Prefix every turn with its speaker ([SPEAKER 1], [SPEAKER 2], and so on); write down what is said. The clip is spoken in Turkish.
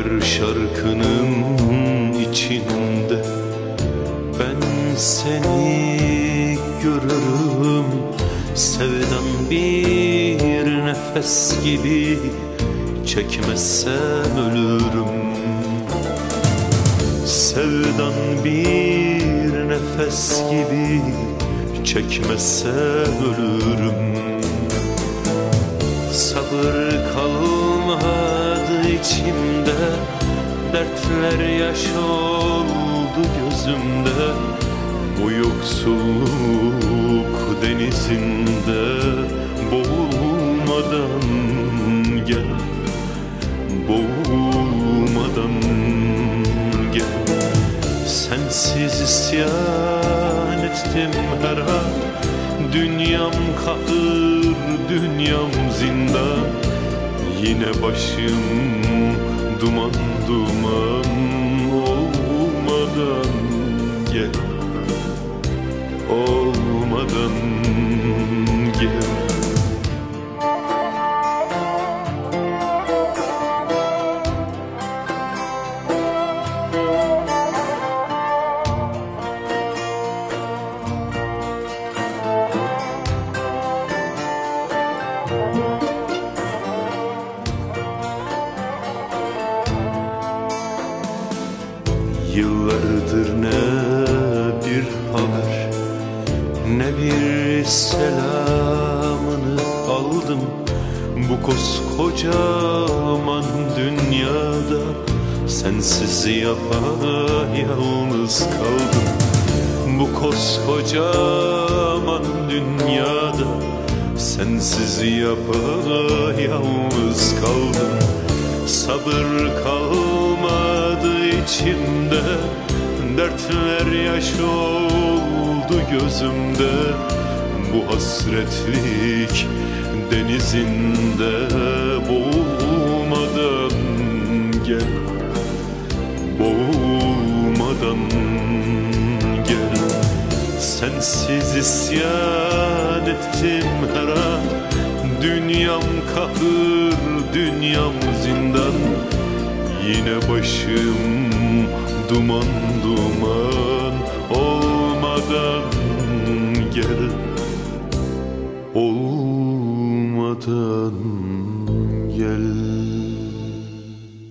[SPEAKER 1] Her şarkının içinde ben seni görürüm. Sevdan bir nefes gibi, çekmezsem ölürüm. Sevdan bir nefes gibi, çekmezsem ölürüm. Sabır kalmadı içimde, dertler yaş oldu gözümde. Bu yoksulluk denizinde boğulmadan gel, boğulmadan gel. Sensiz isyan ettim her an, dünyam kahır, dünyam zindan. Yine başım duman duman, olmadan gel, olmadan gel. Yıllardır ne bir haber, ne bir selamını aldım. Bu koskocaman dünyada sensiz yapayalnız kaldım. Bu koskocaman dünyada sensiz yapayalnız kaldım. Sabır kalmadı içimde, dertler yaş oldu gözümde. Bu hasretlik denizinde boğulmadan gel, boğulmadan gel. Sensiz isyan ettim her an, dünyam kahır, dünyam zindan. Yine başım duman duman, olmadan gel, olmadan gel.